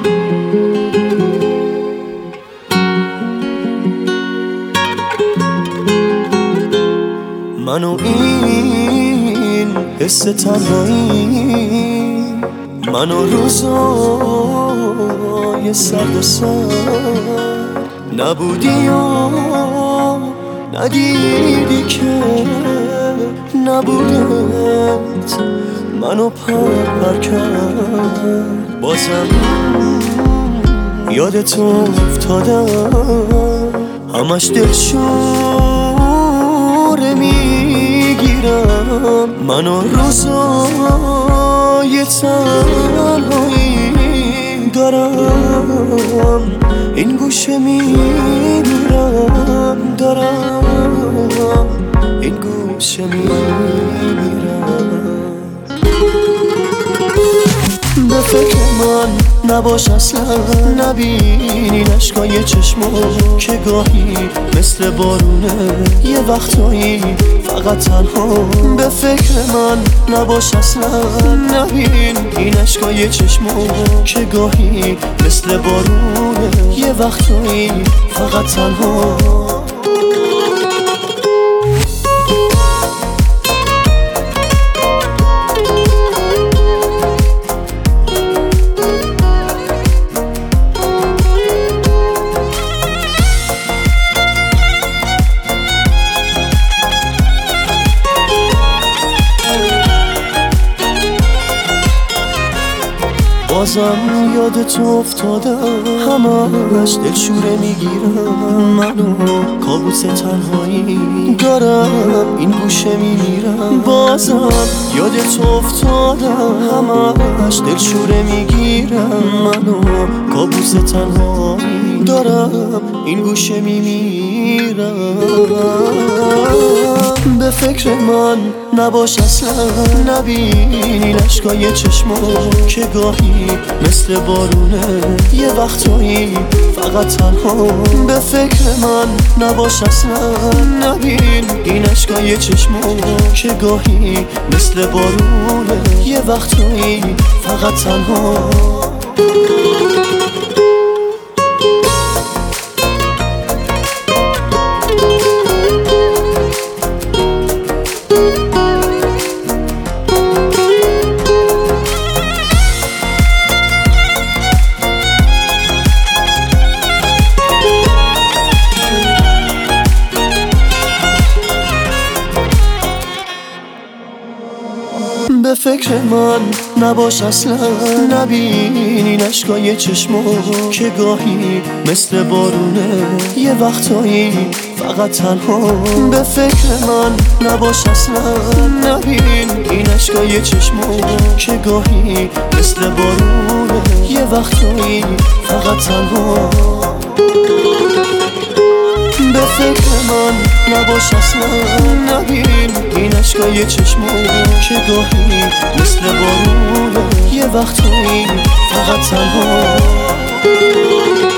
منو این حس تنهایی، منو روزای سرد سر نبودی و ندیدی که نبودت منو پر کرد. بازم یادت افتادم، همش دلشوره میگیرم. منو روزای تنهایی دارم، این گوشه میمیرم. دارم این گوشه میمیرم. به فکر من نباش اصلا، نبین این عشقای چشمو که گاهی مثل بارونه، یه وقتایی فقط تنها. به فکر من نباش اصلا، نبین این عشقای چشمو که گاهی مثل بارونه، یه وقتایی فقط تنها. بازم یادت افتادم، همش دلشوره میگیرم. منو کابوس تنهایی دارم، این گوشه میمیرم. بازم یادت افتادم، همش دلشوره میگیرم. منو کابوس تنهایی دارم، این گوشه میمیرم. به فکر من نباش اصلا، نبین این عشقای چشمو که گاهی مثل بارونه، یه وقتایی فقط تنها. به فکر من نباش اصلا، نبین این عشقای چشمو که گاهی مثل بارونه، یه وقتایی فقط تنها. به فکر من نباش اصلا، نبین این عشقای چشمو که گاهی مثل بارونه، یه وقتایی فقط تنها. به فکر من نباش اصلا، نبین این عشقای چشمو که گاهی مثل بارونه، یه وقتایی فقط تنها. به فکر من نباش اصلا، نبین این عشقای چشمو که گاهی مثل بارونه، یه وقتایی فقط تنها.